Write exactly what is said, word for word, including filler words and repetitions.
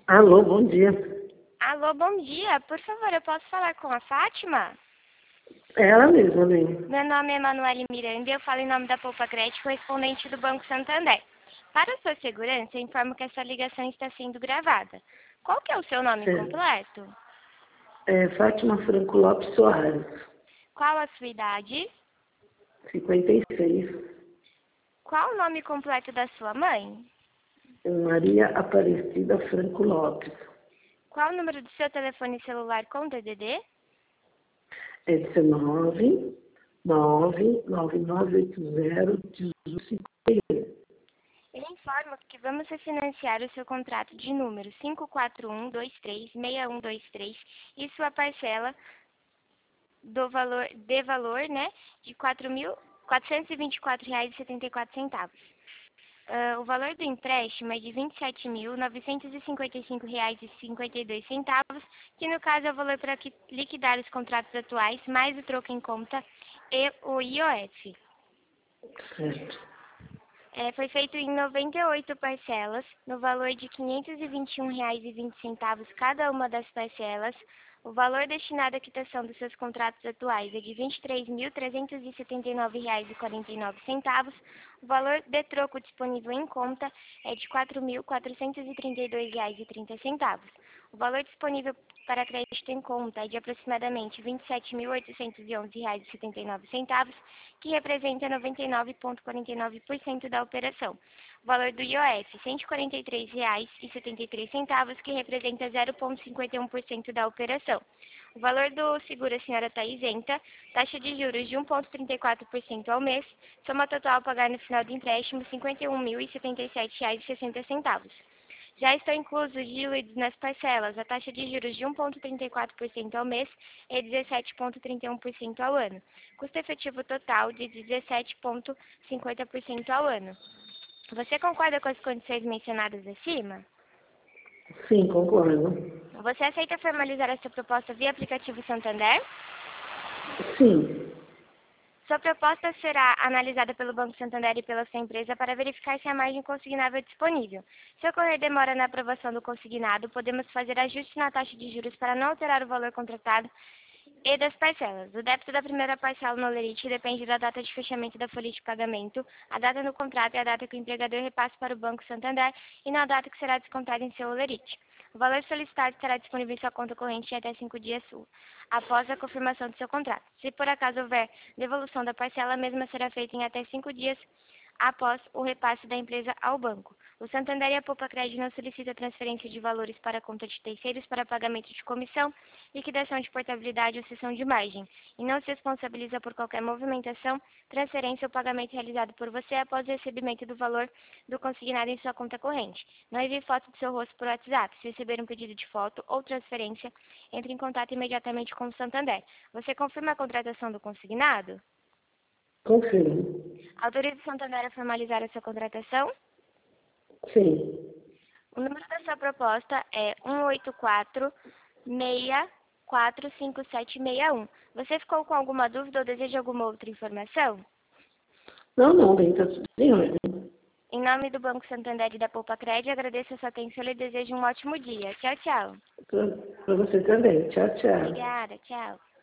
Alô, bom dia. Alô, bom dia. Por favor, eu posso falar com a Fátima? É ela mesma, né? Meu nome é Emanuele Miranda e eu falo em nome da Poupa Crédito, correspondente do Banco Santander. Para a sua segurança, eu informo que essa ligação está sendo gravada. Qual que é o seu nome É, completo? é Fátima Franco Lopes Soares, Qual a sua idade? cinquenta e seis. Qual o nome completo da sua mãe? Maria Aparecida Franco Lopes. Qual o número do seu telefone celular com D D D? É dezenove, nove, nove nove oito zero, um cinco um. Eu informo que vamos refinanciar o seu contrato de número cinco quatro um dois três seis um dois três e sua parcela do valor, de valor, né, de quatro mil quatrocentos e vinte e quatro reais e setenta e quatro centavos. Uh, o valor do empréstimo é de vinte e sete mil novecentos e cinquenta e cinco reais e cinquenta e dois centavos, que no caso é o valor para liquidar os contratos atuais, mais o troco em conta e o I O F. Certo. É, foi feito em noventa e oito parcelas, no valor de quinhentos e vinte e um reais e vinte centavos cada uma das parcelas. O valor destinado à quitação dos seus contratos atuais é de vinte e três mil trezentos e setenta e nove reais e quarenta e nove centavos. O valor de troco disponível em conta é de quatro mil quatrocentos e trinta e dois reais e trinta centavos. O valor disponível para crédito em conta é de aproximadamente vinte e sete mil oitocentos e onze reais e setenta e nove centavos, que representa noventa e nove vírgula quarenta e nove por cento da operação. O valor do I O F, cento e quarenta e três reais e setenta e três centavos, que representa zero vírgula cinquenta e um por cento da operação. O valor do seguro a senhora está isenta, taxa de juros de um vírgula trinta e quatro por cento ao mês, soma total a pagar no final do empréstimo cinquenta e um mil e setenta e sete reais e sessenta centavos. Já estão inclusos diluídos nas parcelas a taxa de juros de um vírgula trinta e quatro por cento ao mês e dezessete vírgula trinta e um por cento ao ano. Custo efetivo total de dezessete vírgula cinquenta por cento ao ano. Você concorda com as condições mencionadas acima? Sim, concordo. Você aceita formalizar essa proposta via aplicativo Santander? Sim. Sua proposta será analisada pelo Banco Santander e pela sua empresa para verificar se há margem consignável disponível. Se ocorrer demora na aprovação do consignado, podemos fazer ajustes na taxa de juros para não alterar o valor contratado e das parcelas. O débito da primeira parcela no Olerite depende da data de fechamento da folha de pagamento, a data no contrato é a data que o empregador repassa para o Banco Santander e na data que será descontado em seu Olerite. O valor solicitado estará disponível em sua conta corrente em até cinco dias após a confirmação do seu contrato. Se por acaso houver devolução da parcela, a mesma será feita em até cinco dias após o repasse da empresa ao banco. O Santander e a Poupa Crédito não solicitam transferência de valores para a conta de terceiros para pagamento de comissão, liquidação de portabilidade ou cessão de margem, e não se responsabiliza por qualquer movimentação, transferência ou pagamento realizado por você após o recebimento do valor do consignado em sua conta corrente. Não envie foto do seu rosto por WhatsApp. Se receber um pedido de foto ou transferência, entre em contato imediatamente com o Santander. Você confirma a contratação do consignado? Confirmo. Autoriza o Santander a formalizar a sua contratação? Sim. O número da sua proposta é um oito quatro, seis quatro cinco sete seis um. Você ficou com alguma dúvida ou deseja alguma outra informação? Não, não, bem, tá tudo em ordem. Em nome do Banco Santander e da Poupa Crédito, agradeço a sua atenção e desejo um ótimo dia. Tchau, tchau. Para você também. Tchau, tchau. Obrigada, tchau.